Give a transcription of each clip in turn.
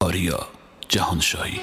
آریا جهانشاهی.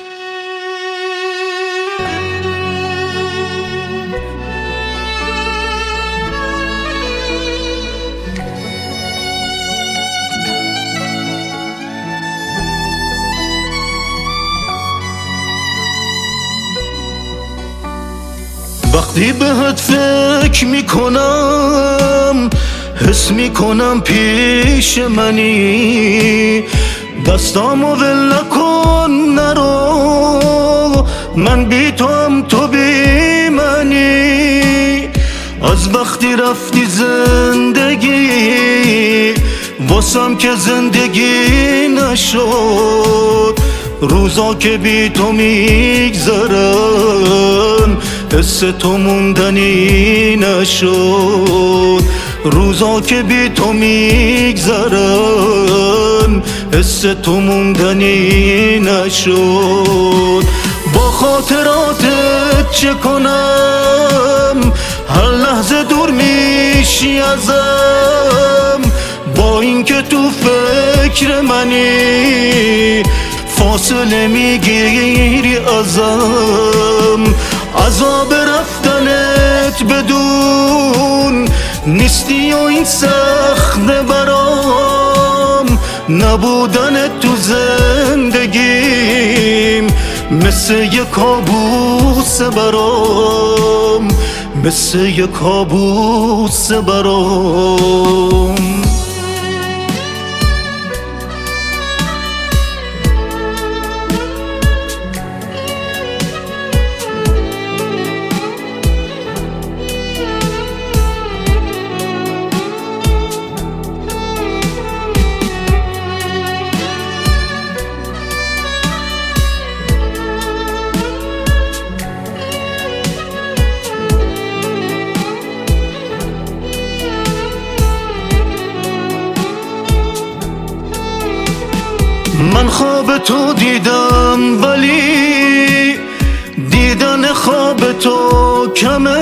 وقتی بهت فکر میکنم حس میکنم پیش منی، دستامو ول نکن نرو، من بی تو هم تو بی منی. از وقتی رفتی زندگی واسم که زندگی نشد، روزا که بی تو میگذرن حس تو موندنی نشد، روزا که بی تو میگذرن حس تو موندنی نشد. با خاطراتت چه کنم، هر لحظه دور میشی ازم، با اینکه تو فکر منی فاصله میگیری ازم. عذاب رفتنت بدون نیستی و این سخت برام، نبودنت تو زندگیم مثل یه کابوس برام، مثل یه کابوس برام. من خواب تو دیدم ولی دیدن خواب تو کمه،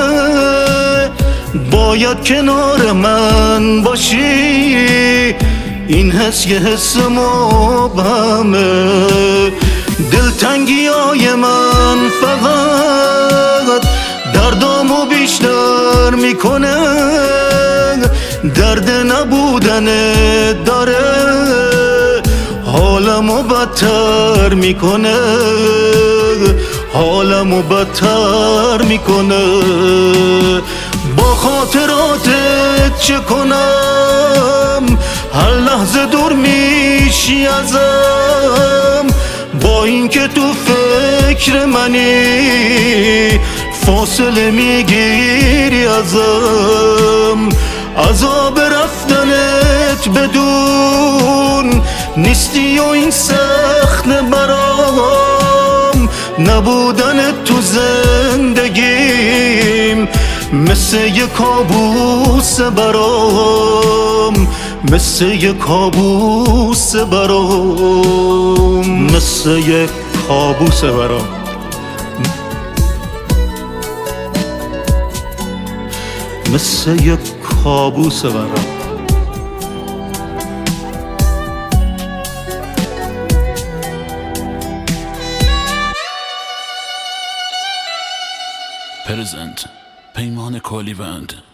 باید کنار من باشی، این حس یه حس مبهمه. دلتنگی های من فقط دردامو بیشتر میکنه، درد نبودن داره حالمو بدتر میکنه، حالمو بدتر میکنه. با خاطراتت چه کنم، هر لحظه دور میشی ازم، با اینکه تو فکر منی فاصله میگیری ازم. عذاب رفتنت بدون نیستی و این سخت برام، نبودنت تو زندگیم مثل یه کابوس برام، مثل یه کابوس برام، مثل یه کابوس برام، مثل یه کابوس برام. پرزنت پیمان کالیوند.